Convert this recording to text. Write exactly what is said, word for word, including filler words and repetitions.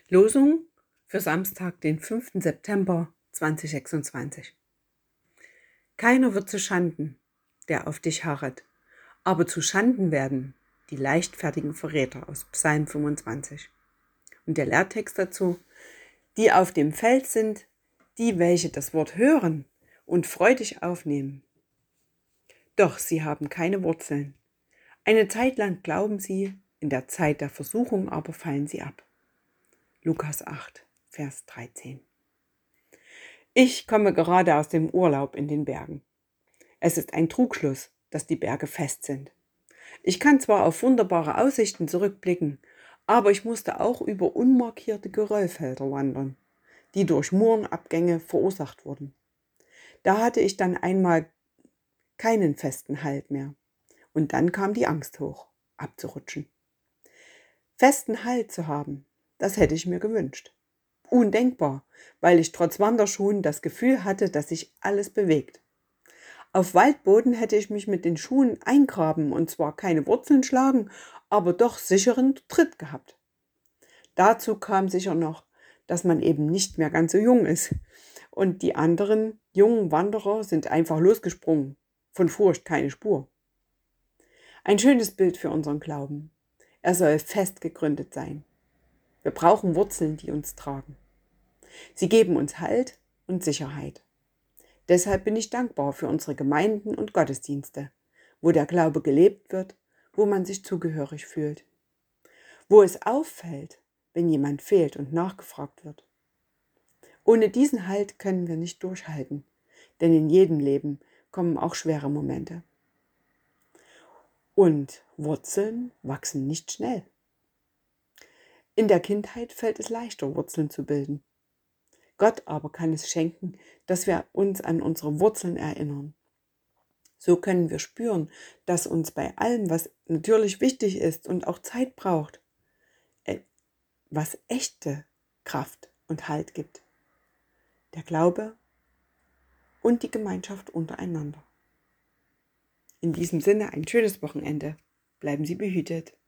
Losung für Samstag, den fünften September zweitausendsechsundzwanzig. Keiner wird zu Schanden, der auf dich harret, aber zu Schanden werden die leichtfertigen Verräter aus Psalm fünfundzwanzig. Und der Lehrtext dazu: Die auf dem Feld sind, die welche das Wort hören und freudig aufnehmen. Doch sie haben keine Wurzeln. Eine Zeit lang glauben sie, in der Zeit der Versuchung aber fallen sie ab. Lukas acht, Vers dreizehn. Ich komme gerade aus dem Urlaub in den Bergen. Es ist ein Trugschluss, dass die Berge fest sind. Ich kann zwar auf wunderbare Aussichten zurückblicken, aber ich musste auch über unmarkierte Geröllfelder wandern, die durch Murenabgänge verursacht wurden. Da hatte ich dann einmal keinen festen Halt mehr. Und dann kam die Angst hoch, abzurutschen. Festen Halt zu haben, das hätte ich mir gewünscht. Undenkbar, weil ich trotz Wanderschuhen das Gefühl hatte, dass sich alles bewegt. Auf Waldboden hätte ich mich mit den Schuhen eingraben und zwar keine Wurzeln schlagen, aber doch sicheren Tritt gehabt. Dazu kam sicher noch, dass man eben nicht mehr ganz so jung ist. Und die anderen jungen Wanderer sind einfach losgesprungen. Von Furcht keine Spur. Ein schönes Bild für unseren Glauben. Er soll fest gegründet sein. Wir brauchen Wurzeln, die uns tragen. Sie geben uns Halt und Sicherheit. Deshalb bin ich dankbar für unsere Gemeinden und Gottesdienste, wo der Glaube gelebt wird, wo man sich zugehörig fühlt. Wo es auffällt, wenn jemand fehlt und nachgefragt wird. Ohne diesen Halt können wir nicht durchhalten, denn in jedem Leben kommen auch schwere Momente. Und Wurzeln wachsen nicht schnell. In der Kindheit fällt es leichter, Wurzeln zu bilden. Gott aber kann es schenken, dass wir uns an unsere Wurzeln erinnern. So können wir spüren, dass uns bei allem, was natürlich wichtig ist und auch Zeit braucht, was echte Kraft und Halt gibt. Der Glaube und die Gemeinschaft untereinander. In diesem Sinne ein schönes Wochenende. Bleiben Sie behütet.